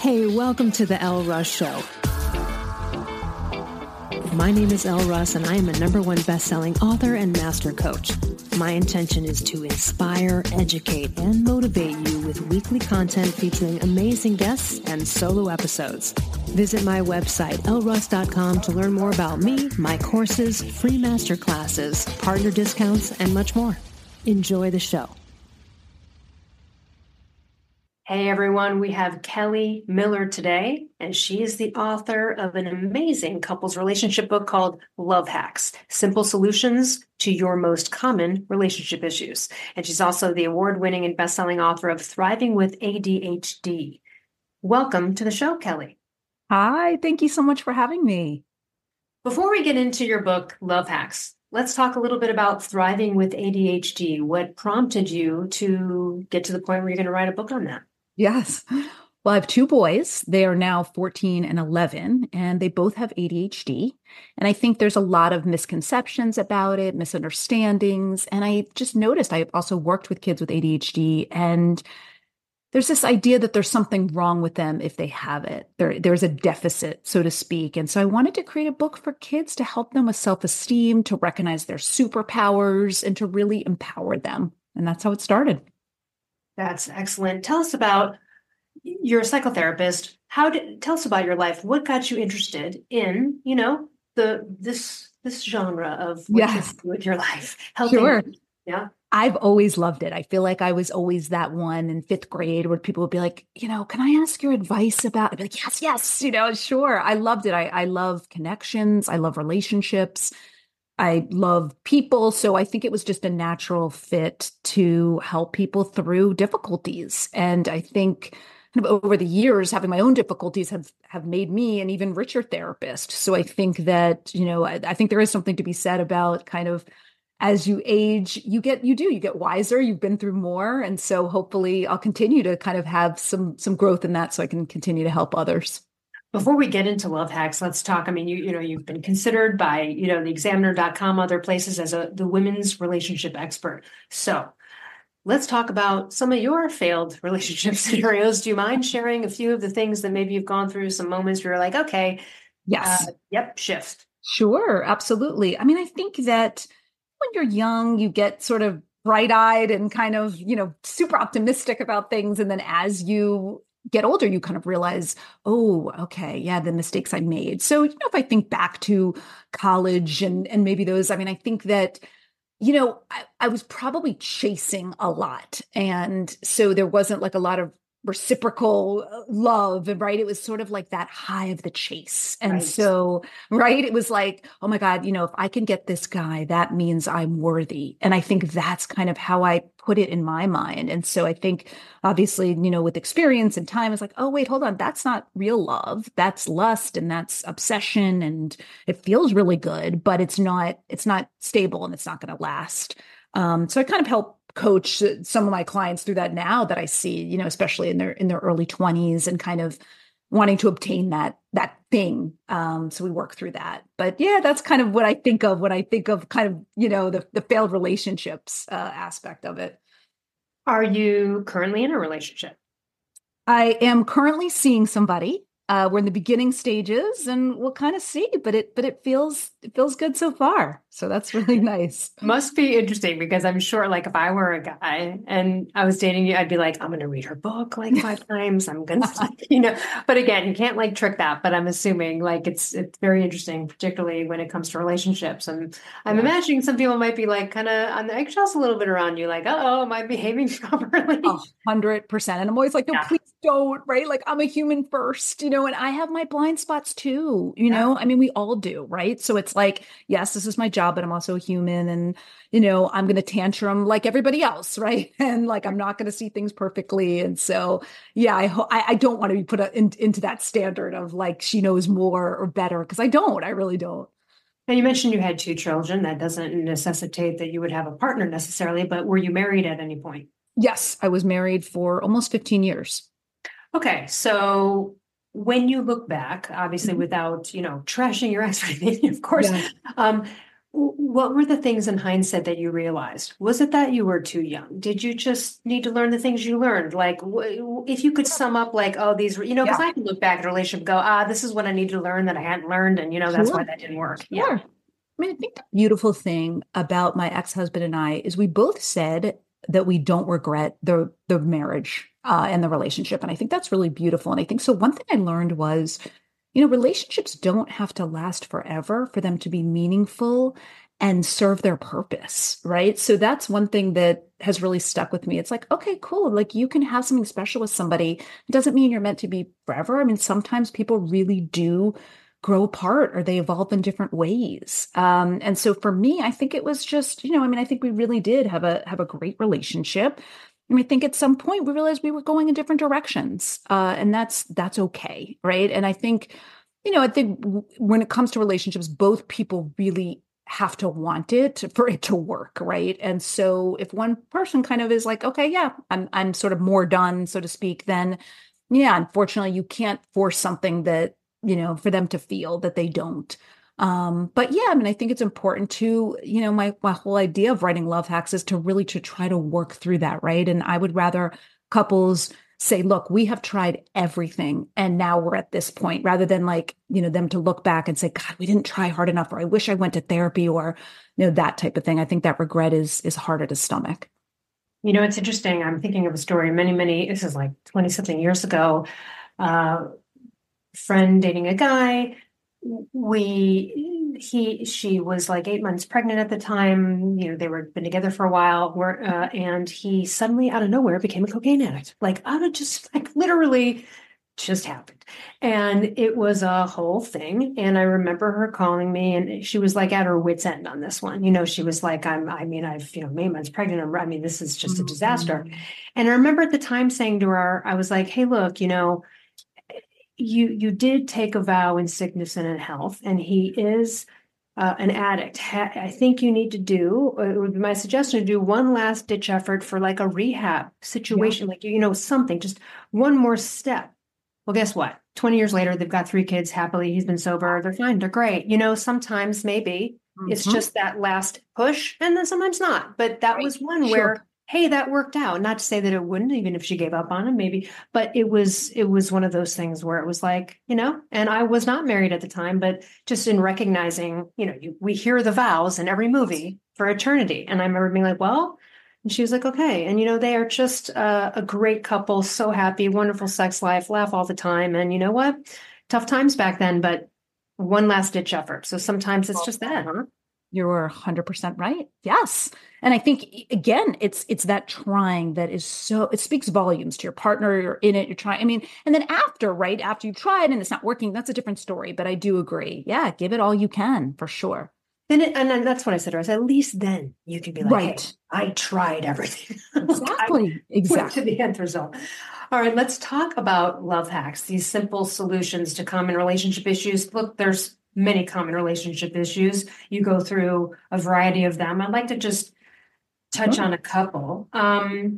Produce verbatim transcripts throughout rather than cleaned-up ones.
Hey, welcome to the Elle Russ Show. My name is Elle Russ, and I am a number one best-selling author and master coach. My intention is to inspire, educate, and motivate you with weekly content featuring amazing guests and solo episodes. Visit my website, elle russ dot com, to learn more about me, my courses, free masterclasses, partner discounts, and much more. Enjoy the show. Hey everyone, we have Kelly Miller today, and she is the author of an amazing couples relationship book called Love Hacks, Simple Solutions to Your Most Common Relationship Issues. And she's also the award-winning and best-selling author of Thriving with A D H D. Welcome to the show, Kelly. Hi, thank you so much for having me. Before we get into your book, Love Hacks, let's talk a little bit about Thriving with A D H D. What prompted you to get to the point where you're going to write a book on that? Yes. Well, I have two boys. They are now fourteen and eleven, and they both have A D H D. And I think there's a lot of misconceptions about it, misunderstandings. And I just noticed I also worked with kids with A D H D, and there's this idea that there's something wrong with them if they have it. There, there's a deficit, so to speak. And so I wanted to create a book for kids to help them with self-esteem, to recognize their superpowers, and to really empower them. And that's how it started. That's excellent. Tell us about, you're a psychotherapist. How did, tell us about your life. What got you interested in, you know, the, this, this genre of what Yes. you do with your life? Helping, Sure. Yeah. I've always loved it. I feel like I was always that one in fifth grade where people would be like, you know, can I ask your advice about, I'd be like, yes, yes, you know, sure. I loved it. I, I love connections. I love relationships. I love people. So I think it was just a natural fit to help people through difficulties. And I think kind of over the years, having my own difficulties have, have made me an even richer therapist. So I think that, you know, I, I think there is something to be said about kind of as you age, you get, you do, you get wiser, you've been through more. And so hopefully I'll continue to kind of have some, some growth in that so I can continue to help others. Before we get into Love Hacks, let's talk. I mean, you you know, you've been considered by, you know, the examiner dot com, other places as a the women's relationship expert. So let's talk about some of your failed relationship scenarios. Do you mind sharing a few of the things that maybe you've gone through, some moments where you're like, okay, yes, uh, yep, shift. Sure, absolutely. I mean, I think that when you're young, you get sort of bright-eyed and kind of, you know, super optimistic about things. And then as you get older, you kind of realize, oh, okay, yeah, the mistakes I made. So, you know, if I think back to college and and maybe those, I mean, I think that, you know, I, I was probably chasing a lot. And so there wasn't like a lot of reciprocal love, right? It was sort of like that high of the chase. And Right. so, right, it was like, oh my God, you know, if I can get this guy, that means I'm worthy. And I think that's kind of how I put it in my mind. And so I think obviously, you know, with experience and time, it's like, oh, wait, hold on. That's not real love. That's lust and that's obsession. And it feels really good, but it's not, it's not stable and it's not going to last. Um, so I kind of help coach some of my clients through that now that I see, you know, especially in their in their early twenties and kind of wanting to obtain that that thing. Um, so we work through that. But yeah, that's kind of what I think of when I think of kind of, you know, the the failed relationships uh, aspect of it. Are you currently in a relationship? I am currently seeing somebody. Uh, we're in the beginning stages, and we'll kind of see. But it, but it feels, it feels good so far. So that's really nice. Must be interesting because I'm sure, like, if I were a guy and I was dating you, I'd be like, I'm going to read her book like five times. I'm going to, you know. But again, you can't like trick that. But I'm assuming like it's it's very interesting, particularly when it comes to relationships. And I'm yeah. imagining some people might be like kind of on the eggshells a little bit around you, like, oh, am I behaving properly? A hundred percent. And I'm always like, no, yeah. please don't. Right? Like I'm a human first, you know. And I have my blind spots too, you yeah. know, I mean, we all do, right? So it's like, yes, this is my job, but I'm also a human and, you know, I'm going to tantrum like everybody else, right? And like, I'm not going to see things perfectly. And so, yeah, I, ho- I, I don't want to be put in, into that standard of like, she knows more or better, because I don't, I really don't. Now, you mentioned you had two children. That doesn't necessitate that you would have a partner necessarily, but were you married at any point? Yes, I was married for almost fifteen years. Okay, so when you look back, obviously mm-hmm. without, you know, trashing your ex, of course, yeah. um, what were the things in hindsight that you realized? Was it that you were too young? Did you just need to learn the things you learned? Like, w- if you could sum up, like, oh, these, were- you know, because Yeah. I can look back at a relationship, and go, ah, this is what I need to learn that I hadn't learned, and you know, that's why Sure. that didn't work. Yeah. Sure. I mean, I think the beautiful thing about my ex-husband and I is we both said that we don't regret the the marriage uh, and the relationship. And I think that's really beautiful. And I think so one thing I learned was, you know, relationships don't have to last forever for them to be meaningful and serve their purpose, right? So that's one thing that has really stuck with me. It's like, okay, cool. Like you can have something special with somebody. It doesn't mean you're meant to be forever. I mean, sometimes people really do grow apart or they evolve in different ways. Um, and so for me, I think it was just, you know, I mean, I think we really did have a have a great relationship. And I think at some point we realized we were going in different directions. Uh, and that's that's okay, right? And I think, you know, I think w- when it comes to relationships, both people really have to want it for it to work, right? And so if one person kind of is like, okay, yeah, I'm I'm sort of more done, so to speak, then yeah, unfortunately, you can't force something that, you know, for them to feel that they don't. Um, but yeah, I mean, I think it's important to, you know, my my whole idea of writing love hacks is to really to try to work through that, right? And I would rather couples say, look, we have tried everything and now we're at this point, rather than like, you know, them to look back and say, God, we didn't try hard enough, or I wish I went to therapy, or, you know, that type of thing. I think that regret is is harder to stomach. You know, it's interesting. I'm thinking of a story many, many, this is like twenty something years ago. Uh, friend dating a guy. We, he, she was like eight months pregnant at the time. You know, they were been together for a while. Were, uh, and he suddenly out of nowhere became a cocaine addict. Like out of just like literally just happened. And it was a whole thing. And I remember her calling me and she was like at her wit's end on this one. You know, she was like, I'm, I mean, I've, you know, made months pregnant. I'm, I mean, this is just a disaster. Mhm. And I remember at the time saying to her, I was like, hey, look, you know, you, you did take a vow in sickness and in health, and he is uh, an addict. Ha- I think you need to do, it would be my suggestion to do one last ditch effort for like a rehab Yeah. situation, like, you know, something, just one more step. Well, guess what? twenty years later, they've got three kids happily. He's been sober. They're fine. They're great. You know, sometimes maybe it's Mhm. just that last push, and then sometimes not. But that Right. was one Sure. where, hey, that worked out. Not to say that it wouldn't, even if she gave up on him, maybe. But it was it was one of those things where it was like, you know, and I was not married at the time, but just in recognizing, you know, you, we hear the vows in every movie for eternity. And I remember being like, well, and she was like, okay. And, you know, they are just uh, a great couple, so happy, wonderful sex life, laugh all the time. And you know what? Tough times back then, but one last ditch effort. So sometimes it's just that, huh? You're one hundred percent right. Yes. And I think again, it's it's that trying that is so it speaks volumes to your partner, you're in it, you're trying. I mean, and then after, right? After you've tried and it's not working, that's a different story. But I do agree. Yeah, give it all you can for sure. Then it, and then that's what I said to her. I said, at least then you can be like, hey, Right. I tried everything. I Exactly. went to Exactly. the end result. All right, let's talk about love hacks, these simple solutions to common relationship issues. Look, there's many common relationship issues. You go through a variety of them. I'd like to just touch Sure. on a couple. Um,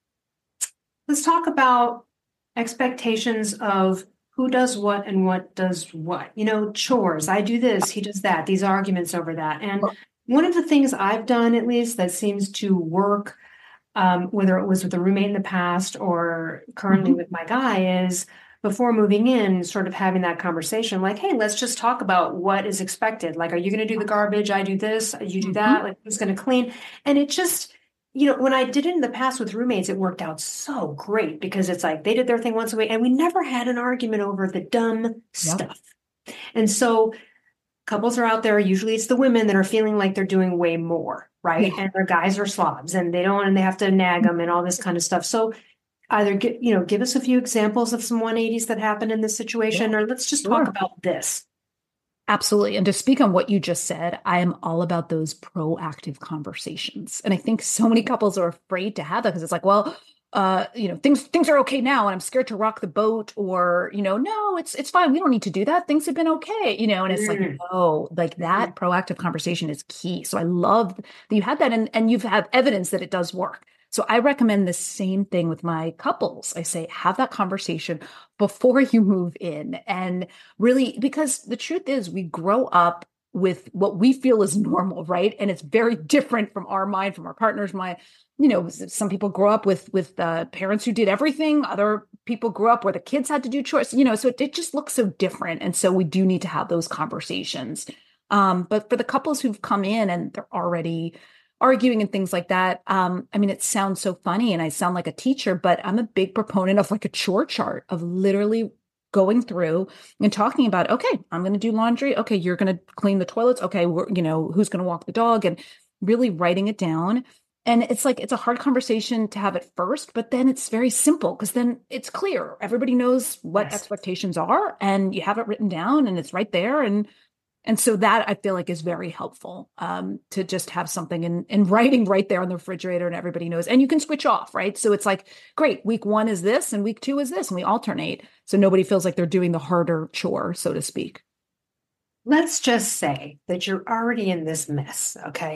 let's talk about expectations of who does what and what does what. You know, chores. I do this, he does that, these arguments over that. And one of the things I've done, at least, that seems to work, um, whether it was with a roommate in the past or currently Mhm. with my guy, is before moving in, sort of having that conversation like, hey, let's just talk about what is expected. Like, are you going to do the garbage? I do this, you do Mhm. that. Like, who's going to clean? And it just, you know, when I did it in the past with roommates, it worked out so great because it's like they did their thing once a week and we never had an argument over the dumb Yep. stuff. And so couples are out there, usually it's the women that are feeling like they're doing way more, right? Yeah. And their guys are slobs and they don't, and they have to nag them and all this kind of stuff. So either get, you know, give us a few examples of some one eighties that happened in this situation, Yeah. or let's just talk Sure. about this. Absolutely. And to speak on what you just said, I am all about those proactive conversations. And I think so many couples are afraid to have that because it's like, well, uh, you know, things things are okay now and I'm scared to rock the boat, or, you know, no, it's it's fine. We don't need to do that. Things have been okay, you know, and it's like, Mm, no, like that proactive conversation is key. So I love that you had that and and you've had evidence that it does work. So I recommend the same thing with my couples. I say, have that conversation before you move in. And really, because the truth is, we grow up with what we feel is normal, right? And it's very different from our mind, from our partner's mind. You know, some people grow up with with uh, parents who did everything. Other people grew up where the kids had to do chores. You know, so it, it just looks so different. And so we do need to have those conversations. Um, but for the couples who've come in and they're already arguing and things like that, um, I mean, it sounds so funny and I sound like a teacher, but I'm a big proponent of like a chore chart of literally going through and talking about, okay, I'm going to do laundry. Okay, you're going to clean the toilets. Okay, we're, you know, who's going to walk the dog, and really writing it down. And it's like, it's a hard conversation to have at first, but then it's very simple because then it's clear. Everybody knows what yes. expectations are, and you have it written down and it's right there. And And so that I feel like is very helpful, um, to just have something in, in writing right there on the refrigerator and everybody knows, and you can switch off, right? So it's like, great, week one is this and week two is this, and we alternate. So nobody feels like they're doing the harder chore, so to speak. Let's just say that you're already in this mess, okay?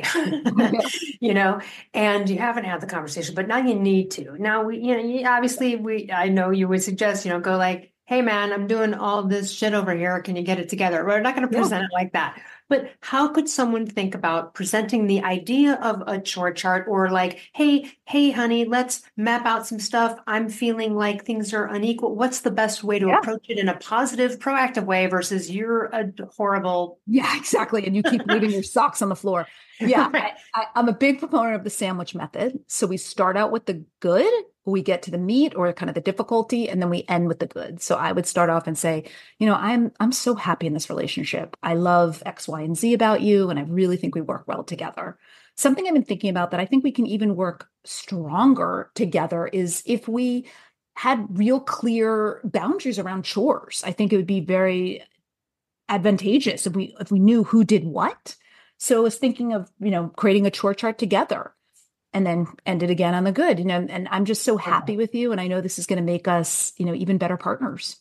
You know, and you haven't had the conversation, but now you need to. Now we, you know, you, obviously we, I know you would suggest, you know, go like, hey man, I'm doing all this shit over here. Can you get it together? We're not going to present yeah. it like that. But how could someone think about presenting the idea of a chore chart, or like, hey, hey, honey, let's map out some stuff. I'm feeling like things are unequal. What's the best way to yeah. approach it in a positive, proactive way versus you're a horrible. Yeah, exactly. And you keep leaving your socks on the floor. Yeah, right. I, I, I'm a big proponent of the sandwich method. So we start out with the good, we get to the meat or kind of the difficulty, and then we end with the good. So I would start off and say, you know, I'm I'm so happy in this relationship. I love X, Y, and Z about you, and I really think we work well together. Something I've been thinking about that I think we can even work stronger together is if we had real clear boundaries around chores. I think it would be very advantageous if we if we knew who did what. So I was thinking of, you know, creating a chore chart together, and then end it again on the good, you know, and I'm just so happy with you. And I know this is going to make us, you know, even better partners.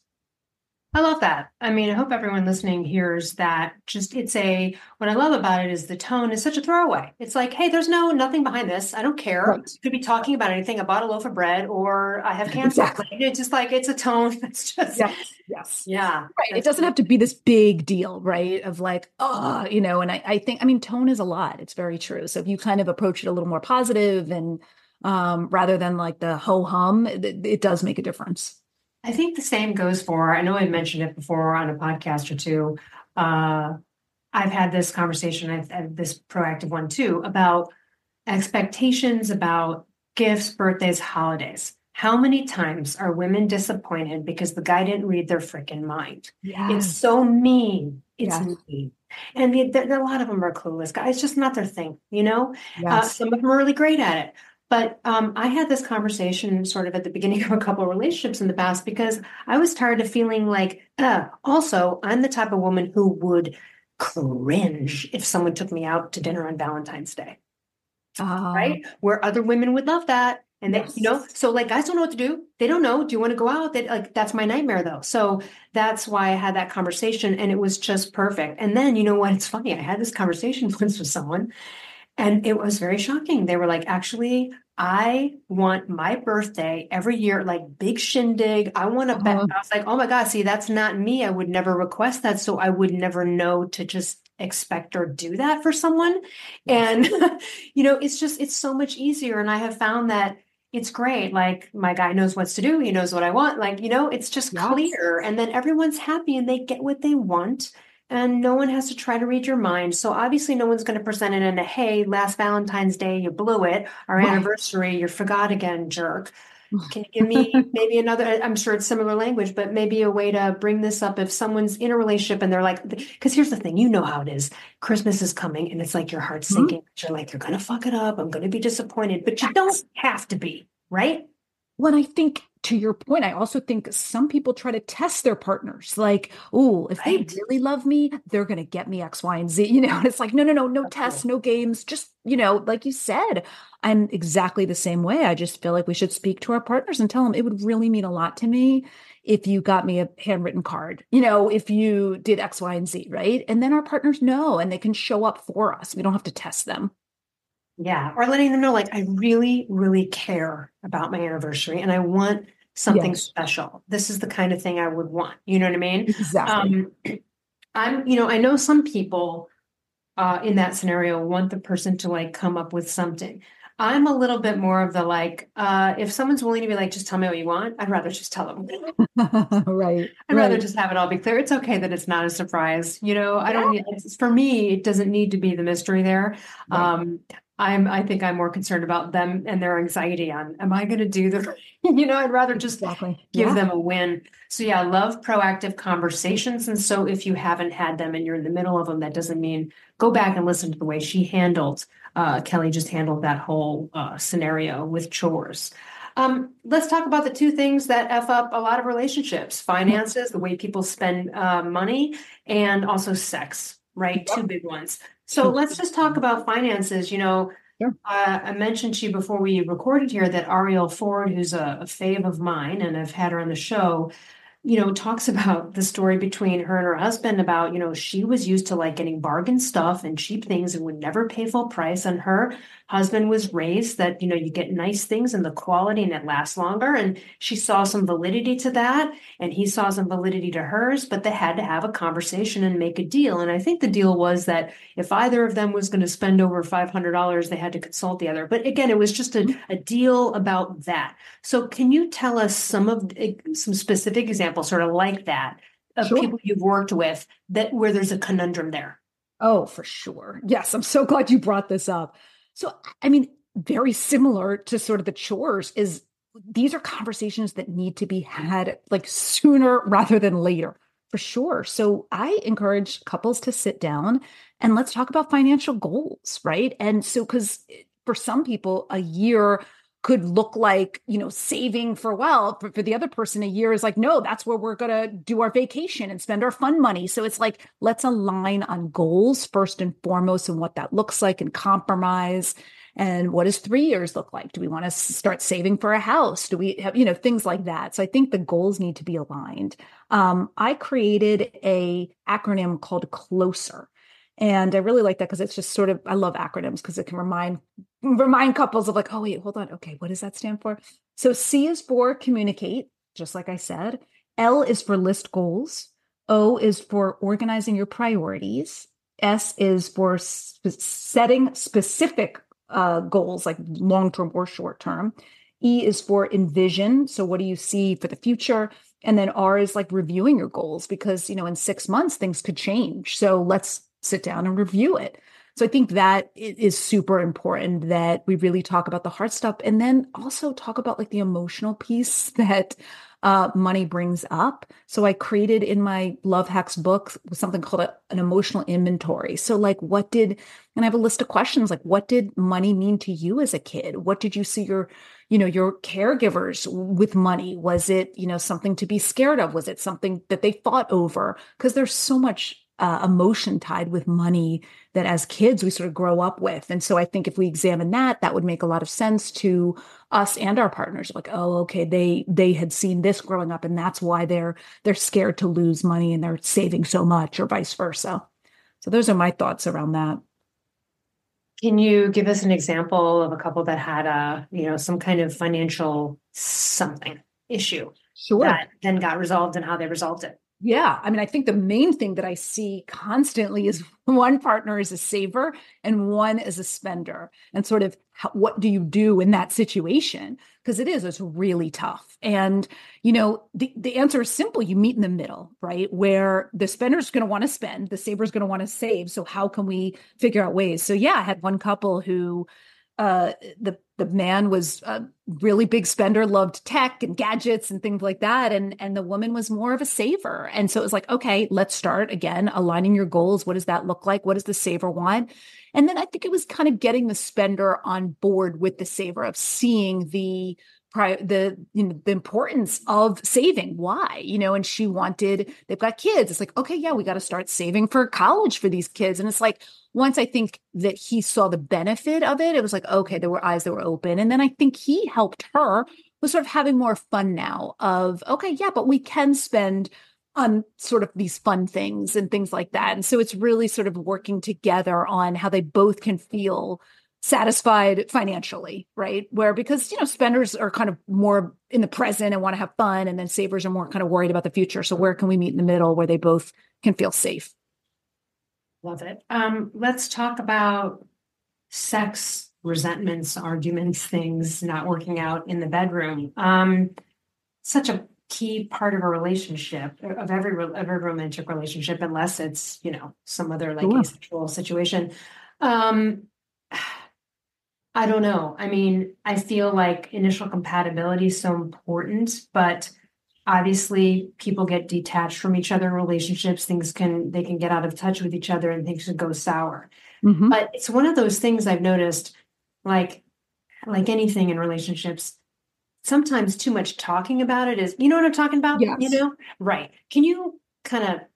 I love that. I mean, I hope everyone listening hears that. Just, it's a, what I love about it is the tone is such a throwaway. It's like, hey, there's no, nothing behind this. I don't care. Right. You could be talking about anything. I bought a loaf of bread, or I have cancer. Exactly. It's just like, it's a tone. It's just, yes, yes. Yeah. Right. It doesn't have to be this big deal, right? Of like, oh, you know, and I, I think, I mean, tone is a lot. It's very true. So if you kind of approach it a little more positive and um, rather than like the ho hum, it, it does make a difference. I think the same goes for, I know I mentioned it before on a podcast or two. Uh, I've had this conversation, I've had this proactive one too, about expectations, about gifts, birthdays, holidays. How many times are women disappointed because the guy didn't read their freaking mind? Yes. It's so mean. It's yes. mean. And the, the, a lot of them are clueless. Guys, it's just not their thing, you know? Yes. Uh, some of them are really great at it. But um, I had this conversation sort of at the beginning of a couple of relationships in the past, because I was tired of feeling like, uh, also, I'm the type of woman who would cringe if someone took me out to dinner on Valentine's Day, oh. right? Where other women would love that. And they, yes. you know, so like, guys don't know what to do. They don't know. Do you want to go out? That like, that's my nightmare though. So that's why I had that conversation, and it was just perfect. And then, you know what? It's funny. I had this conversation once with someone, and it was very shocking. They were like, actually, I want my birthday every year, like big shindig. I want to bet. Uh-huh. I was like, oh my God, see, that's not me. I would never request that. So I would never know to just expect or do that for someone. And, you know, it's just, it's so much easier. And I have found that it's great. Like, my guy knows what to do. He knows what I want. Like, you know, it's just yes. clear. And then everyone's happy and they get what they want. And no one has to try to read your mind. So obviously no one's going to present it in a, hey, last Valentine's Day, you blew it. Our right. anniversary, you forgot again, jerk. Can you give me maybe another, I'm sure it's similar language, but maybe a way to bring this up if someone's in a relationship and they're like, because here's the thing, you know how it is. Christmas is coming and it's like your heart's Mm-hmm. sinking. You're like, you're going to fuck it up. I'm going to be disappointed, but you don't have to be, right? Well, I think to your point, I also think some people try to test their partners. Like, oh, if Right. they really love me, they're going to get me X, Y, and Z. You know, and it's like, no, no, no, no That's tests, cool. no games. Just, you know, like you said, I'm exactly the same way. I just feel like we should speak to our partners and tell them it would really mean a lot to me if you got me a handwritten card, you know, if you did X, Y, and Z, right? And then our partners know and they can show up for us. We don't have to test them. Yeah. Or letting them know, like, I really, really care about my anniversary and I want something Yes. special. This is the kind of thing I would want. You know what I mean? Exactly. Um, I'm, you know, I know some people uh, in that scenario, want the person to like come up with something. I'm a little bit more of the like, uh, if someone's willing to be like, just tell me what you want, I'd rather just tell them. Right, I'd rather right. just have it all be clear. It's okay that it's not a surprise. You know, I don't Yeah. need, it's, for me, it doesn't need to be the mystery there. Right. Um, I'm, I think I'm more concerned about them and their anxiety on, am I going to do the, you know, I'd rather just Exactly. give Yeah. them a win. So yeah, I love proactive conversations. And so if you haven't had them and you're in the middle of them, that doesn't mean go back and listen to the way she handled, uh, Kelly just handled that whole, uh, scenario with chores. Um, let's talk about the two things that F up a lot of relationships, finances, the way people spend uh, money, and also sex, right? Two big ones. So let's just talk about finances. You know, Sure. uh, I mentioned to you before we recorded here that Ariel Ford, who's a, a fave of mine, and I've had her on the show, you know, talks about the story between her and her husband about, you know, she was used to like getting bargain stuff and cheap things and would never pay full price. And her husband was raised that, you know, you get nice things and the quality and it lasts longer. And she saw some validity to that. And he saw some validity to hers, but they had to have a conversation and make a deal. And I think the deal was that if either of them was going to spend over five hundred dollars, they had to consult the other. But again, it was just a, a deal about that. So can you tell us some of some specific examples, sort of like that, of Sure. people you've worked with that where there's a conundrum there? Oh, for sure. Yes, I'm so glad you brought this up. So, I mean, very similar to sort of the chores is these are conversations that need to be had like sooner rather than later, for sure. So, I encourage couples to sit down and let's talk about financial goals, right? And so, because for some people, a year could look like, you know, saving for well, for, for the other person, a year is like, no, that's where we're going to do our vacation and spend our fun money. So it's like, let's align on goals first and foremost and what that looks like and compromise. And what does three years look like? Do we want to start saving for a house? Do we have, you know, things like that? So I think the goals need to be aligned. Um, I created a acronym called CLOSER. And I really like that because it's just sort of, I love acronyms because it can remind remind couples of like, oh, wait, hold on. Okay, what does that stand for? So C is for communicate, just like I said. L is for list goals. O is for organizing your priorities. S is for sp- setting specific uh, goals, like long-term or short-term. E is for envision. So what do you see for the future? And then R is like reviewing your goals because, you know, in six months, things could change. So let's sit down and review it. So I think that is super important that we really talk about the hard stuff and then also talk about like the emotional piece that uh, money brings up. So I created in my Love Hacks book something called a, an emotional inventory. So like what did, and I have a list of questions like what did money mean to you as a kid? What did you see your, you know, your caregivers with money? Was it, you know, something to be scared of? Was it something that they fought over? Because there's so much Uh, emotion tied with money that as kids we sort of grow up with. And so I think if we examine that, that would make a lot of sense to us and our partners. Like, oh, okay, they they had seen this growing up and that's why they're they're scared to lose money and they're saving so much or vice versa. So those are my thoughts around that. Can you give us an example of a couple that had a, you know, some kind of financial something issue Sure. that then got resolved and how they resolved it? Yeah. I mean, I think the main thing that I see constantly is one partner is a saver and one is a spender. And sort of how, what do you do in that situation? Because it is, it's really tough. And, you know, the, the answer is simple. You meet in the middle, right? Where the spender is going to want to spend, the saver is going to want to save. So how can we figure out ways? So yeah, I had one couple who uh, the the man was a really big spender, loved tech and gadgets and things like that. And, and the woman was more of a saver. And so it was like, okay, let's start again, aligning your goals. What does that look like? What does the saver want? And then I think it was kind of getting the spender on board with the saver of seeing the the you know the importance of saving. Why? You know, and she wanted, they've got kids. It's like, okay, yeah, we got to start saving for college for these kids. And it's like, once I think that he saw the benefit of it, it was like, okay, there were eyes that were open. And then I think he helped her with sort of having more fun now of, okay, yeah, but we can spend on sort of these fun things and things like that. And so it's really sort of working together on how they both can feel satisfied financially, right? Where, because, you know, spenders are kind of more in the present and want to have fun, and then savers are more kind of worried about the future. So where can we meet in the middle where they both can feel safe? Love it. Um, let's talk about sex, resentments, arguments, things not working out in the bedroom. Um, such a key part of a relationship, of every of every romantic relationship, unless it's, you know, some other like Sure. asexual situation. Um, I don't know. I mean, I feel like initial compatibility is so important, but obviously people get detached from each other in relationships. Things can, they can get out of touch with each other and things can go sour. Mm-hmm. But it's one of those things I've noticed, like, like anything in relationships, sometimes too much talking about it is, you know what I'm talking about? Yes. You know? Right. Can you kind of,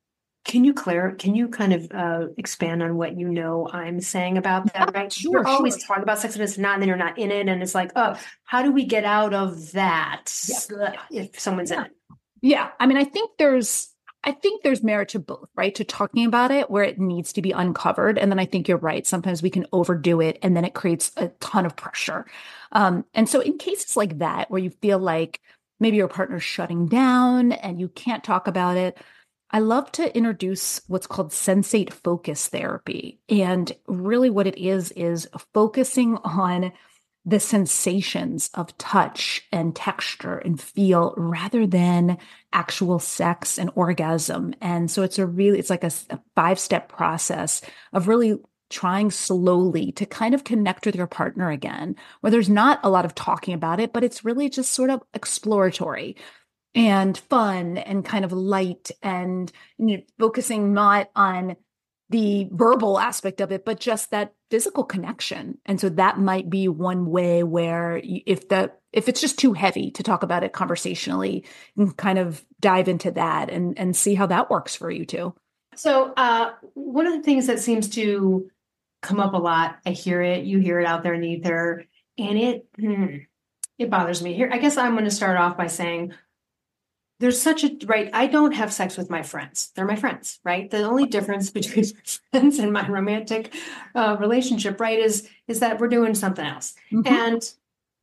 can you clear, can you kind of uh, expand on what you know I'm saying about that, right? Sure, You're always sure. talking about sex and it's not, and then you're not in it. And it's like, oh, how do we get out of that Yeah. if someone's Yeah. in it? Yeah. I mean, I think there's, I think there's merit to both, right? To talking about it where it needs to be uncovered. And then I think you're right. Sometimes we can overdo it and then it creates a ton of pressure. Um, and so in cases like that, where you feel like maybe your partner's shutting down and you can't talk about it, I love to introduce what's called sensate focus therapy. And really what it is, is focusing on the sensations of touch and texture and feel rather than actual sex and orgasm. And so it's a really, it's like a, a five step process of really trying slowly to kind of connect with your partner again, where there's not a lot of talking about it, but it's really just sort of exploratory and fun and kind of light and, you know, focusing not on the verbal aspect of it, but just that physical connection. And so that might be one way where if the if it's just too heavy to talk about it conversationally, you can kind of dive into that and and see how that works for you too. So uh, one of the things that seems to come up a lot, I hear it, you hear it out there in the ether, and it hmm, it bothers me. Here, I guess I'm going to start off by saying, there's such a, right, I don't have sex with my friends. They're my friends, right? The only difference between my friends and my romantic uh, relationship, right, is is that we're doing something else. Mm-hmm. And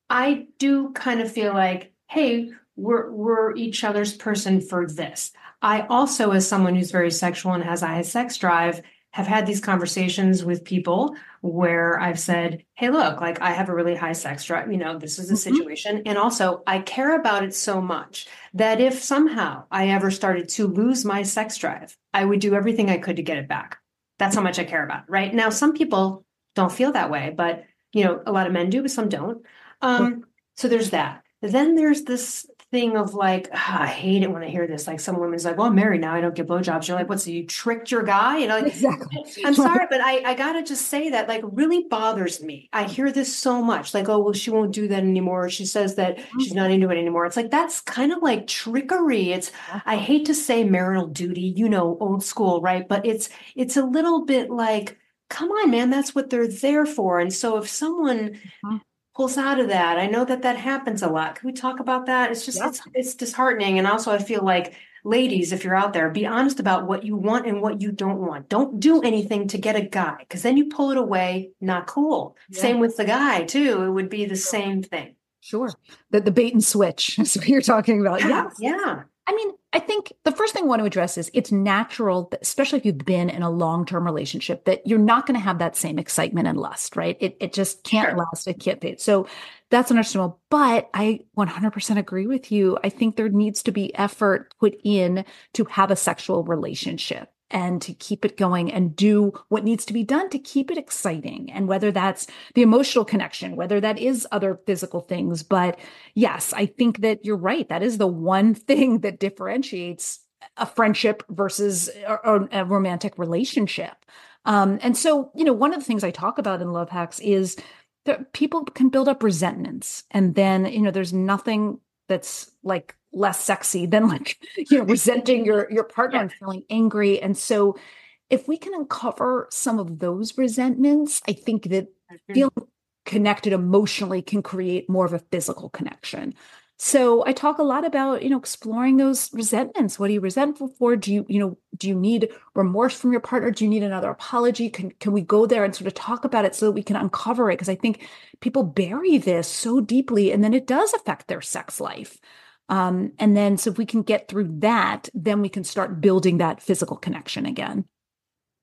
I do kind of feel like, hey, we're we're each other's person for this. I also, as someone who's very sexual and has a high sex drive, have had these conversations with people where I've said, hey, look, like I have a really high sex drive, you know, this is a Mm-hmm. situation. And also I care about it so much that if somehow I ever started to lose my sex drive, I would do everything I could to get it back. That's how much I care about it, right? Now, some people don't feel that way, but, you know, a lot of men do, but some don't. Um, so there's that. Then there's this thing of like, ah, I hate it when I hear this. Like some women's like, well, I'm married now. I don't get blowjobs. You're like, what? So you tricked your guy? You know, like, Exactly. I'm sorry, but I, I gotta just say that like really bothers me. I hear this so much. Like, oh, well, she won't do that anymore. She says that she's not into it anymore. It's like, that's kind of like trickery. It's, I hate to say marital duty, you know, old school, right? But it's, it's a little bit like, come on, man, that's what they're there for. And so if someone Mm-hmm. pulls out of that, I know that that happens a lot. Can we talk about that? It's just, Yeah. it's, it's disheartening. And also I feel like, ladies, if you're out there, be honest about what you want and what you don't want. Don't do anything to get a guy, because then you pull it away, not cool. Yeah. Same with the guy too. It would be the same thing. Sure. The, the bait and switch is what you're talking about. Yeah. Yes. Yeah. I mean, I think the first thing I want to address is it's natural, that, especially if you've been in a long-term relationship, that you're not going to have that same excitement and lust, right? It it just can't Sure. last. It can't be. So that's understandable. But I one hundred percent agree with you. I think there needs to be effort put in to have a sexual relationship and to keep it going and do what needs to be done to keep it exciting. And whether that's the emotional connection, whether that is other physical things. But yes, I think that you're right. That is the one thing that differentiates a friendship versus a, a romantic relationship. Um, and so, you know, one of the things I talk about in Love Hacks is that people can build up resentments. And then, you know, there's nothing that's like less sexy than like, you know, resenting your, your partner Yeah. and feeling angry. And so if we can uncover some of those resentments, I think that feeling connected emotionally can create more of a physical connection. So I talk a lot about, you know, exploring those resentments. What are you resentful for? Do you, you know, do you need remorse from your partner? Do you need another apology? Can, can we go there and sort of talk about it so that we can uncover it? Because I think people bury this so deeply and then it does affect their sex life. Um, and then so if we can get through that, then we can start building that physical connection again.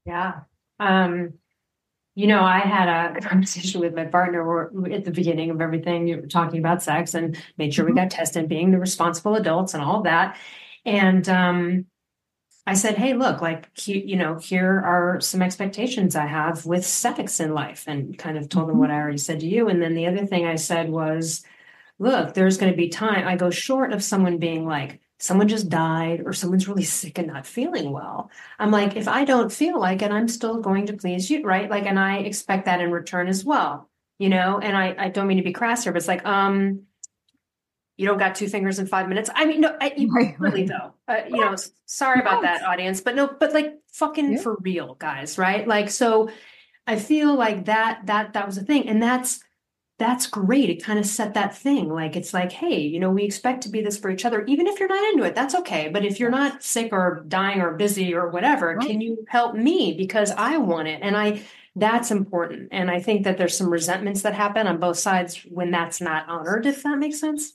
Yeah. Um, you know, I had a conversation with my partner where, at the beginning of everything, you were talking about sex and made sure we Mhm. got tested, being the responsible adults and all of that. And um, I said, hey, look, like, he, you know, here are some expectations I have with sex in life, and kind of told him what Mhm. I already said to you. And then the other thing I said was, look, there's going to be time. I go short of someone being like, someone just died or someone's really sick and not feeling well. I'm like, if I don't feel like it, I'm still going to please you, right? Like, and I expect that in return as well, you know? And I, I don't mean to be crass here, but it's like, um, you don't got two fingers in five minutes. I mean, no, I, you, Right, really right. though, uh, you know, s- sorry about that, Yes. audience, but no, but like fucking Yeah. for real, guys, right? Like, so I feel like that, that, that was a thing. And that's, that's great. It kind of set that thing. Like, it's like, hey, you know, we expect to be this for each other, even if you're not into it, that's okay. But if you're not sick or dying or busy or whatever, Right. can you help me? Because I want it. And I, that's important. And I think that there's some resentments that happen on both sides when that's not honored, if that makes sense.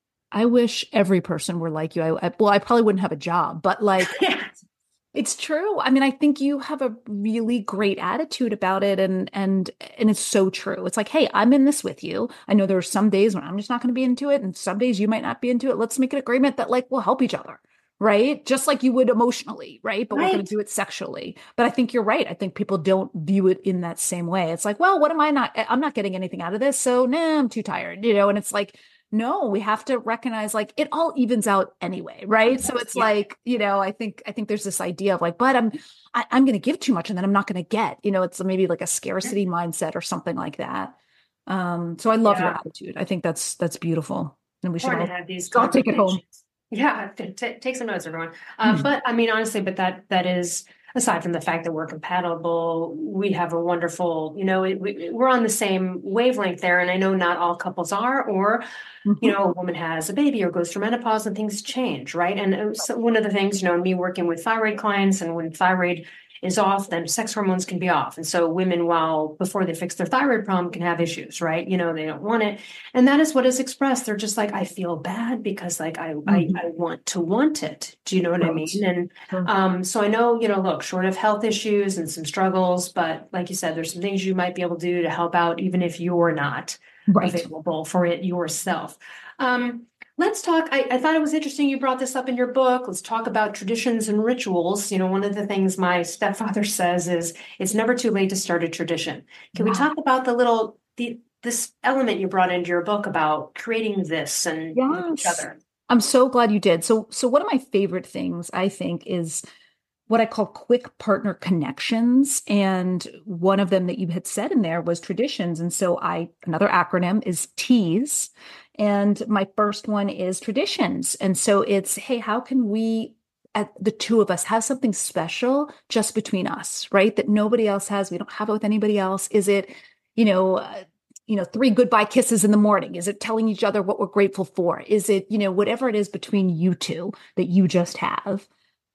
I wish every person were like you. I, I well, I probably wouldn't have a job, but like Yeah. it's true. I mean, I think you have a really great attitude about it, and and and it's so true. It's like, hey, I'm in this with you. I know there are some days when I'm just not going to be into it, and some days you might not be into it. Let's make an agreement that like we'll help each other, right? Just like you would emotionally, right? But we're going Right. to do it sexually. But I think you're right. I think people don't view it in that same way. It's like, well, what am I not? I'm not getting anything out of this, so nah, I'm too tired, you know. And it's like, no, we have to recognize like it all evens out anyway, right? So it's Yeah. like, you know, I think I think there's this idea of like, but I'm I, I'm going to give too much and then I'm not going to get, you know, it's maybe like a scarcity mindset or something like that. Um, so I love your Yeah. attitude. I think that's that's beautiful, and we should Important all to have these all take it home. conversations. Yeah, t- t- take some notes, everyone. Uh, but I mean, honestly, but that that is aside from the fact that we're compatible, we have a wonderful, you know, it, we, we're on the same wavelength there. And I know not all couples are, or you Mhm. know, a woman has a baby or goes through menopause and things change, right? And it was- so one of the things, you know, me working with thyroid clients, and when thyroid is off, then sex hormones can be off. And so women, while before they fix their thyroid problem, can have issues, right? You know, they don't want it. And that is what is expressed. They're just like, I feel bad because like I I, Mhm. I want to want it. Do you know what I Right. mean? And Sure. um, so I know, you know, look, short of health issues and some struggles, but like you said, there's some things you might be able to do to help out, even if you're not Right. available for it yourself. Um, let's talk. I, I thought it was interesting you brought this up in your book. Let's talk about traditions and rituals. You know, one of the things my stepfather says is it's never too late to start a tradition. Can we Yeah. talk about the little the this element you brought into your book about creating this and with each Yes. other? I'm so glad you did. So so one of my favorite things I think is what I call quick partner connections. And one of them that you had said in there was traditions. And so I, another acronym is TEAS. And my first one is traditions. And so it's, hey, how can we, at the two of us, have something special just between us, right? That nobody else has. We don't have it with anybody else. Is it, you know, uh, you know, three goodbye kisses in the morning? Is it telling each other what we're grateful for? Is it, you know, whatever it is between you two that you just have?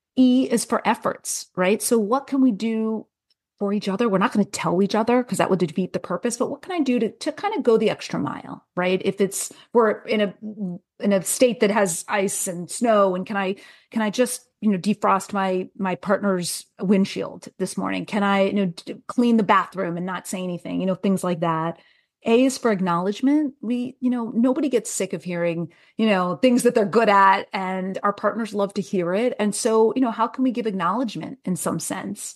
E is for efforts, right? So what can we do for each other? We're not going to tell each other because that would defeat the purpose, but what can I do to, to kind of go the extra mile, right? If it's we're in a in a state that has ice and snow, and can I can I just, you know, defrost my my partner's windshield this morning? Can I, you know, d- clean the bathroom and not say anything? You know, things like that. A is for acknowledgement. We, you know, nobody gets sick of hearing, you know, things that they're good at, and our partners love to hear it. And so, you know, how can we give acknowledgement in some sense?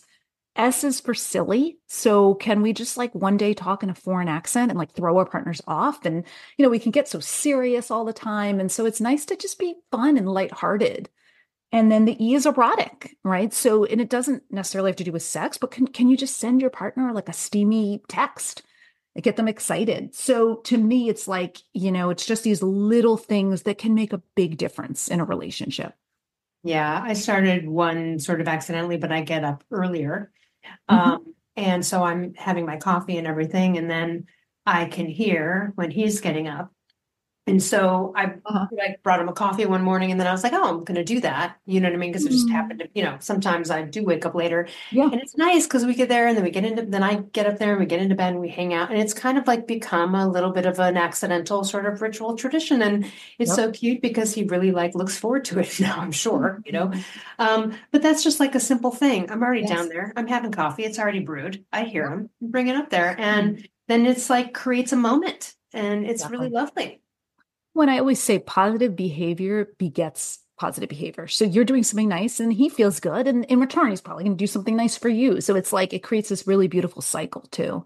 S is for silly. So can we just like one day talk in a foreign accent and like throw our partners off? And, you know, we can get so serious all the time. And so it's nice to just be fun and lighthearted. And then the E is erotic, right? So, and it doesn't necessarily have to do with sex, but can, can you just send your partner like a steamy text? Get them excited. So to me, it's like, you know, it's just these little things that can make a big difference in a relationship. Yeah, I started one sort of accidentally, but I get up earlier. Mhm. Um, and so I'm having my coffee and everything, and then I can hear when he's getting up. And so I Uh-huh. like brought him a coffee one morning, and then I was like, oh, I'm going to do that. You know what I mean? Because it just happened to, you know, sometimes I do wake up later, Yeah. and it's nice because we get there and then we get into, then I get up there and we get into bed and we hang out. And it's kind of like become a little bit of an accidental sort of ritual tradition. And it's Yep. so cute because he really like looks forward to it now, I'm sure, you know. Um, but that's just like a simple thing. I'm already Yes. down there. I'm having coffee. It's already brewed. I hear him, bring it up there. And then it's like creates a moment, and it's Exactly. really lovely. When I always say positive behavior begets positive behavior. So you're doing something nice and he feels good. And in return, he's probably going to do something nice for you. So it's like it creates this really beautiful cycle too.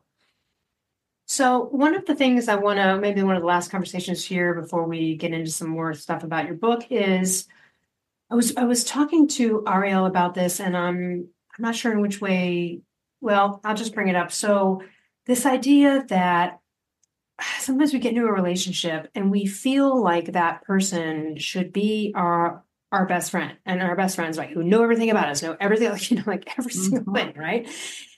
So one of the things I want to, maybe one of the last conversations here before we get into some more stuff about your book is, I was I was talking to Ariel about this, and I'm I'm not sure in which way. Well, I'll just bring it up. So this idea that sometimes we get into a relationship and we feel like that person should be our our best friend, and our best friends, right, who know everything about us, know everything, like, you know, like every single Mhm. thing, right?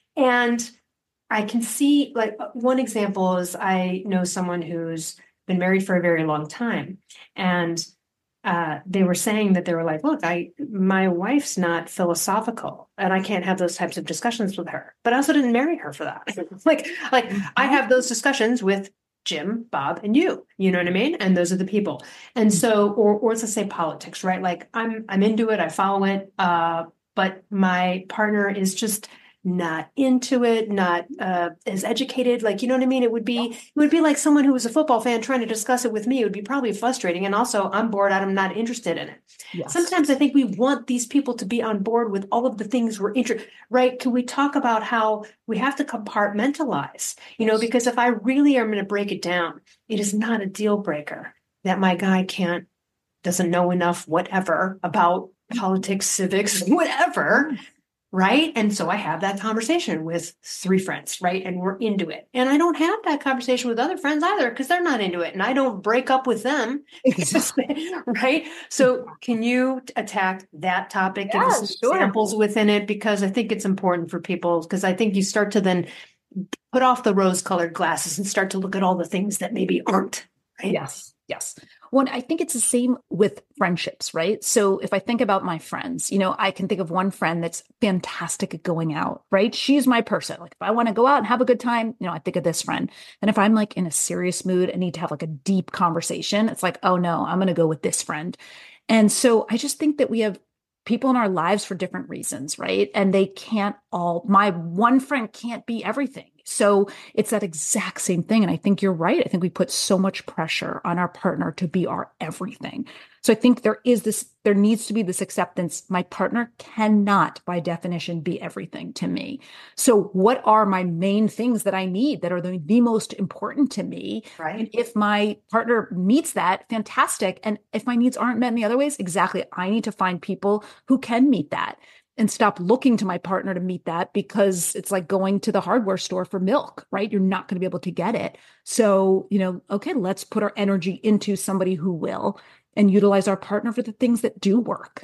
And I can see, like, one example is I know someone who's been married for a very long time, and uh, they were saying that they were like, look, I my wife's not philosophical, and I can't have those types of discussions with her. But I also didn't marry her for that. like, like I have those discussions with Jim, Bob, and you. You know what I mean? And those are the people. And so, or or let's say politics, right? Like I'm I'm into it, I follow it, uh, but my partner is just not into it, not uh, as educated. Like, you know what I mean? It would be, it would be like someone who was a football fan trying to discuss it with me. It would be probably frustrating. And also I'm bored out. I'm not interested in it. Yes. Sometimes I think we want these people to be on board with all of the things we're interested, right? Can we talk about how we have to compartmentalize, you know, because if I really am going to break it down, it is not a deal breaker that my guy can't, doesn't know enough, whatever, about politics, civics, whatever. Right. And so I have that conversation with three friends, right? And we're into it. And I don't have that conversation with other friends either because they're not into it. And I don't break up with them. Exactly. Right. So can you attack that topic? Give Yeah, us some sure. examples within it, because I think it's important for people, because I think you start to then put off the rose colored glasses and start to look at all the things that maybe aren't. Right? Yes. Yes. Well, I think it's the same with friendships, right? So if I think about my friends, you know, I can think of one friend that's fantastic at going out, right? She's my person. Like if I want to go out and have a good time, you know, I think of this friend. And if I'm like in a serious mood and need to have like a deep conversation, it's like, oh no, I'm going to go with this friend. And so I just think that we have people in our lives for different reasons, right? And they can't all, my one friend can't be everything. So it's that exact same thing. And I think you're right. I think we put so much pressure on our partner to be our everything. So I think there is this, there needs to be this acceptance. My partner cannot, by definition, be everything to me. So what are my main things that I need that are the, the most important to me? Right. And if my partner meets that, fantastic. And if my needs aren't met in the other ways, exactly. I need to find people who can meet that. And stop looking to my partner to meet that, because it's like going to the hardware store for milk, right? You're not going to be able to get it. So, you know, okay, let's put our energy into somebody who will and utilize our partner for the things that do work.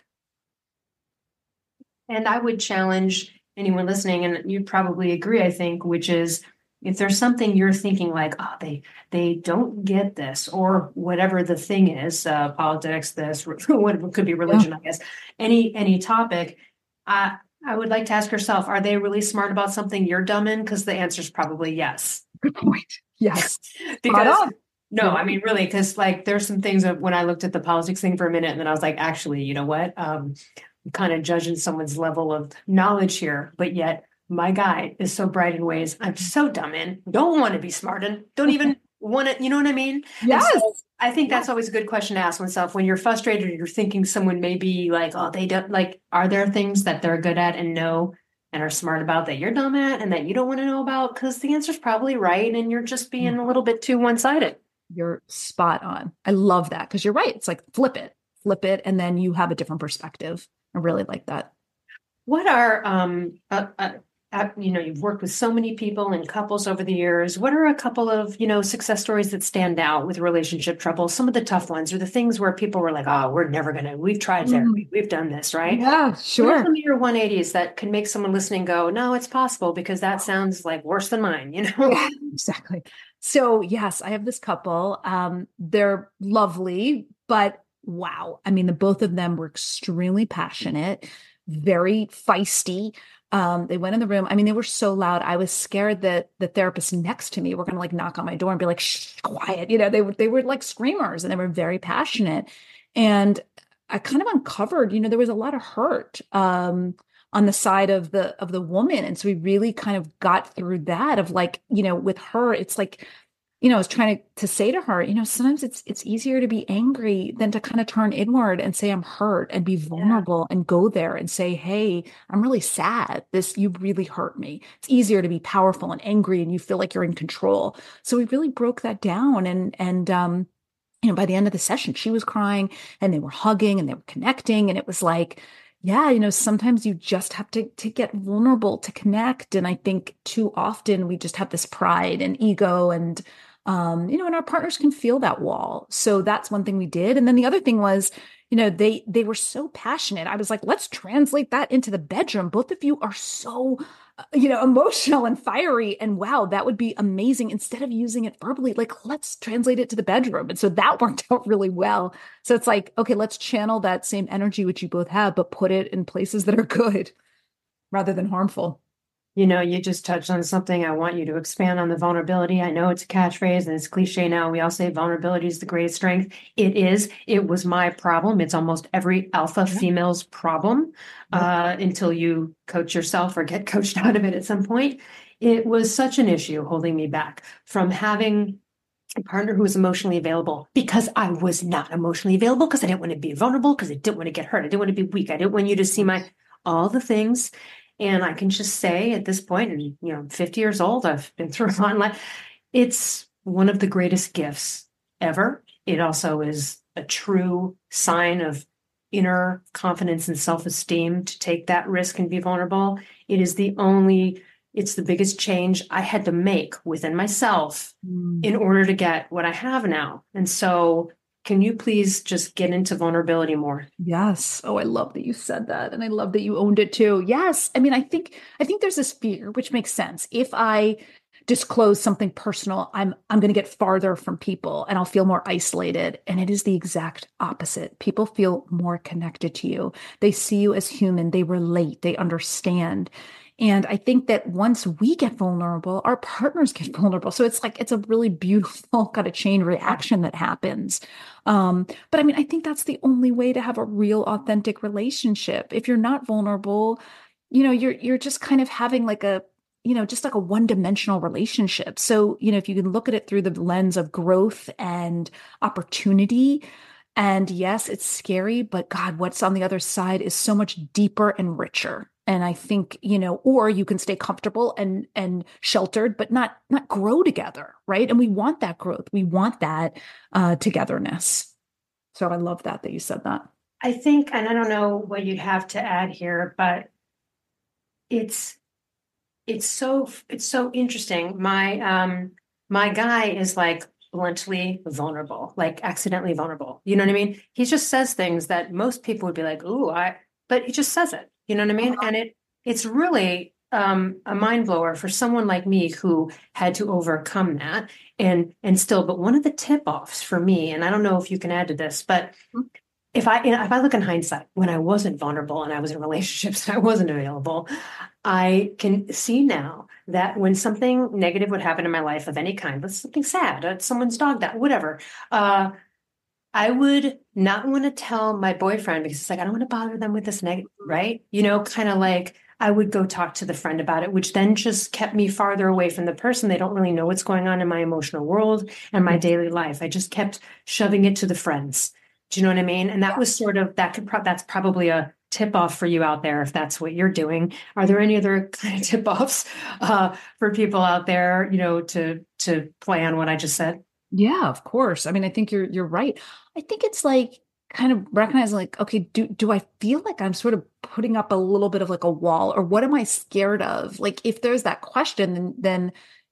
And I would challenge anyone listening, and you'd probably agree, I think, which is if there's something you're thinking like, oh, they they don't get this, or whatever the thing is, uh, politics, this, what could be religion, yeah. I guess, any any topic. Uh, I would like to ask yourself, are they really smart about something you're dumb in? Because the answer is probably yes. Good point. Yes. Because no, I mean, really, because like there's some things that when I looked at the politics thing for a minute, and then I was like, actually, you know what? Um, I'm kind of judging someone's level of knowledge here, but yet my guy is so bright in ways I'm so dumb in, don't want to be smart in, don't even want to, you know what I mean? Yes. So I think that's always a good question to ask oneself when you're frustrated or you're thinking someone may be like, oh, they don't like, are there things that they're good at and know and are smart about that you're dumb at and that you don't want to know about? Because the answer is probably right. And you're just being a little bit too one-sided. You're spot on. I love that, because you're right. It's like flip it, flip it. And then you have a different perspective. I really like that. What are, um, uh, uh, uh, you know, you've worked with so many people and couples over the years. What are a couple of, you know, success stories that stand out with relationship trouble? Some of the tough ones, or the things where people were like, oh, we're never going to, we've tried therapy. Mm. We've done this, right? Yeah, sure. What are some of your one eighties that can make someone listening go, no, it's possible, because that sounds like worse than mine, you know? Yeah, exactly. So yes, I have this couple. Um, they're lovely, but wow. I mean, the both of them were extremely passionate, very feisty. Um, they went in the room. I mean, they were so loud. I was scared that the therapist next to me were going to like knock on my door and be like, shh, quiet. You know, they were, they were like screamers and they were very passionate. And I kind of uncovered, you know, there was a lot of hurt. Um, on the side of the of the woman. And so we really kind of got through that of like, you know, with her, it's like, you know, I was trying to, to say to her, you know, sometimes it's it's easier to be angry than to kind of turn inward and say I'm hurt and be vulnerable yeah. and go there and say, hey, I'm really sad. This, you really hurt me. It's easier to be powerful and angry and you feel like you're in control. So we really broke that down. And and um, you know, by the end of the session, she was crying and they were hugging and they were connecting. And it was like, yeah, you know, sometimes you just have to to get vulnerable to connect. And I think too often we just have this pride and ego and, um, you know, and our partners can feel that wall. So that's one thing we did. And then the other thing was, you know, they they were so passionate. I was like, let's translate that into the bedroom. Both of you are so, uh, you know, emotional and fiery. And wow, that would be amazing. Instead of using it verbally, like, let's translate it to the bedroom. And so that worked out really well. So it's like, okay, let's channel that same energy, which you both have, but put it in places that are good rather than harmful. You know, you just touched on something. I want you to expand on the vulnerability. I know it's a catchphrase and it's cliche now. We all say vulnerability is the greatest strength. It is. It was my problem. It's almost every alpha yeah. female's problem uh, until you coach yourself or get coached out of it at some point. It was such an issue holding me back from having a partner who was emotionally available because I was not emotionally available because I didn't want to be vulnerable, because I didn't want to get hurt. I didn't want to be weak. I didn't want you to see my, all the things. And I can just say at this point, and you know, I'm fifty years old, I've been through a lot in life. It's one of the greatest gifts ever. It also is a true sign of inner confidence and self-esteem to take that risk and be vulnerable. It is the only, it's the biggest change I had to make within myself mm. in order to get what I have now. And so can you please just get into vulnerability more? Yes. Oh, I love that you said that. And I love that you owned it too. Yes. I mean, I think, I think there's this fear, which makes sense. If I disclose something personal, I'm, I'm going to get farther from people and I'll feel more isolated. And it is the exact opposite. People feel more connected to you. They see you as human. They relate. They understand. And I think that once we get vulnerable, our partners get vulnerable. So it's like, it's a really beautiful kind of chain reaction that happens. Um, but I mean, I think that's the only way to have a real authentic relationship. If you're not vulnerable, you know, you're, you're just kind of having like a, you know, just like a one-dimensional relationship. So, you know, if you can look at it through the lens of growth and opportunity, and yes, it's scary, but God, what's on the other side is so much deeper and richer. And I think, you know, or you can stay comfortable and and sheltered, but not not grow together, right? And we want that growth. We want that uh, togetherness. So I love that that you said that. I think, and I don't know what you'd have to add here, but it's it's so it's so interesting. My um my guy is like bluntly vulnerable, like accidentally vulnerable. You know what I mean? He just says things that most people would be like, "Ooh, I," but he just says it. You know what I mean? And it it's really um, a mind blower for someone like me who had to overcome that and and still. But one of the tip offs for me, and I don't know if you can add to this, but if I if I look in hindsight, when I wasn't vulnerable and I was in relationships and I wasn't available, I can see now that when something negative would happen in my life of any kind, let's something sad, uh, someone's dog died, whatever. Uh, I would not want to tell my boyfriend because it's like, I don't want to bother them with this negative, right? You know, kind of like I would go talk to the friend about it, which then just kept me farther away from the person. They don't really know what's going on in my emotional world and my daily life. I just kept shoving it to the friends. Do you know what I mean? And that was sort of, that could, pro- that's probably a tip off for you out there if that's what you're doing. Are there any other kind of tip offs uh, for people out there, you know, to, to play on what I just said? Yeah, of course. I mean, I think you're you're right. I think it's like kind of recognizing like, okay, do do I feel like I'm sort of putting up a little bit of like a wall, or what am I scared of? Like if there's that question, then then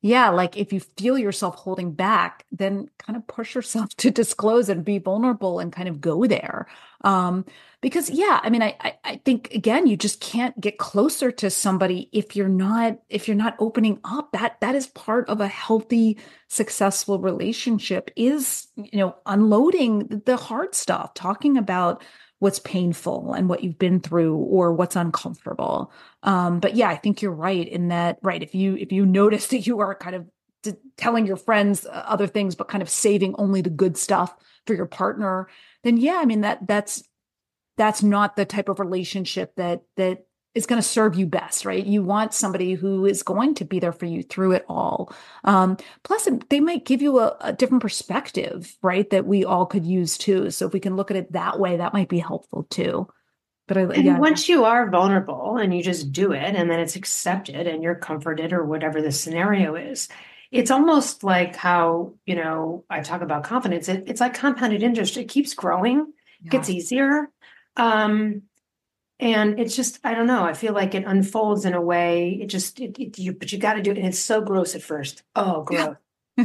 Yeah, like if you feel yourself holding back, then kind of push yourself to disclose and be vulnerable and kind of go there. Um, because yeah, I mean, I, I I think again, you just can't get closer to somebody if you're not if you're not opening up. That that is part of a healthy, successful relationship is, you know, unloading the hard stuff, talking about what's painful and what you've been through or what's uncomfortable. Um, but yeah, I think you're right in that, right. If you, if you notice that you are kind of t- telling your friends uh, other things, but kind of saving only the good stuff for your partner, then yeah, I mean, that, that's, that's not the type of relationship that, that is going to serve you best, right? You want somebody who is going to be there for you through it all. Um, plus they might give you a, a different perspective, right? That we all could use too. So if we can look at it that way, that might be helpful too. But I, And yeah. once you are vulnerable and you just do it and then it's accepted and you're comforted or whatever the scenario is, it's almost like how, you know, I talk about confidence. It, it's like compounded interest. It keeps growing, Yeah. it gets easier. Um, and it's just, I don't know. I feel like it unfolds in a way. It just, it, it, you, but you got to do it. And it's so gross at first. Oh, gross.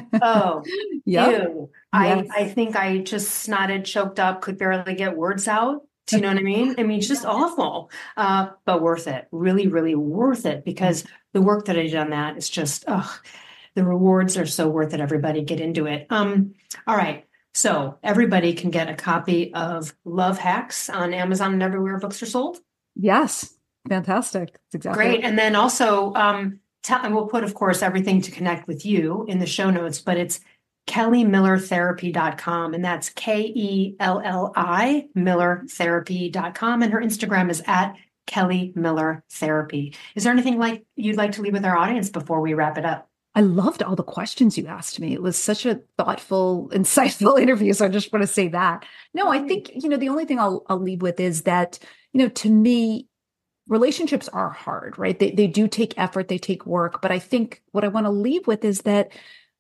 Oh, Yep. ew. Yes. I, I think I just snotted, choked up, could barely get words out. Do you know what I mean? I mean, it's just awful, uh, but worth it. Really, really worth it because the work that I did on that is just, oh, the rewards are so worth it. Everybody get into it. Um, all right. So everybody can get a copy of Love Hacks on Amazon and everywhere books are sold. Yes. Fantastic. That's exactly Great. right. And then also, um, tell, and we'll put, of course, everything to connect with you in the show notes, but it's kelly miller therapy dot com. And that's K E L L I Miller Therapy dot com. And her Instagram is at Kelly Miller Therapy. Is there anything like you'd like to leave with our audience before we wrap it up? I loved all the questions you asked me. It was such a thoughtful, insightful interview. So I just want to say that. No, I think, you know, the only thing I'll, I'll leave with is that, you know, to me, relationships are hard, right? They, they do take effort, they take work. But I think what I want to leave with is that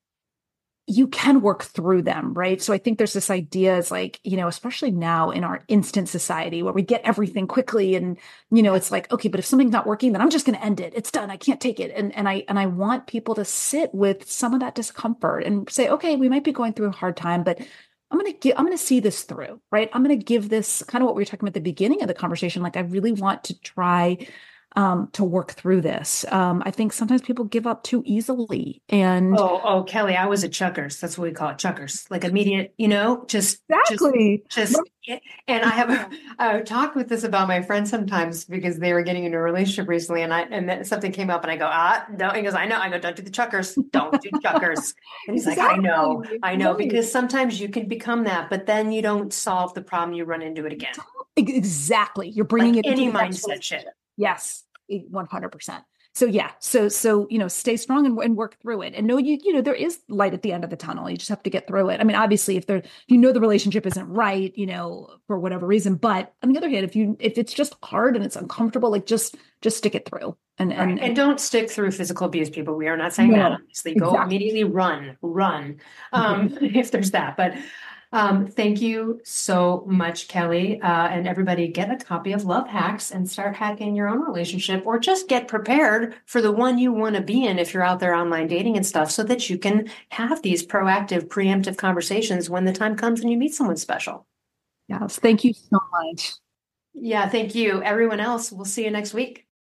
you can work through them, right? So I think there's this idea is like, you know, especially now in our instant society where we get everything quickly and, you know, it's like, okay, but if something's not working, then I'm just going to end it. It's done. I can't take it. And, and I, and I want people to sit with some of that discomfort and say, okay, we might be going through a hard time, but I'm going to give, I'm going to see this through, right? I'm going to give this kind of what we were talking about at the beginning of the conversation. Like, I really want to try um, to work through this. Um, I think sometimes people give up too easily. And oh, oh, Kelly, I was at Chuckers. That's what we call it, Chuckers. Like immediate, you know, just exactly. Just, just and I have I talked with this about my friends sometimes because they were getting into a relationship recently, and I and then something came up, and I go, ah, no. He goes, I know. I go, don't do the Chuckers. Don't do Chuckers. And he's exactly. like, I know, I know, right. Because sometimes you can become that, but then you don't solve the problem. You run into it again. Exactly. You're bringing like it any into mindset shit. Yes, one hundred percent. So yeah, so so you know, stay strong and, and work through it, and know you you know there is light at the end of the tunnel. You just have to get through it. I mean, obviously, if there if you know the relationship isn't right, you know, for whatever reason, but on the other hand, if you if it's just hard and it's uncomfortable, like just just stick it through. And right. and, and don't stick through physical abuse, people. We are not saying no, that. Obviously, go exactly. immediately run, run um, if there's that, but. Um, thank you so much, Kelly. Uh, and everybody get a copy of Love Hacks and start hacking your own relationship, or just get prepared for the one you want to be in if you're out there online dating and stuff, so that you can have these proactive, preemptive conversations when the time comes and you meet someone special. Yes. Thank you so much. Yeah. Thank you. Everyone else, we'll see you next week.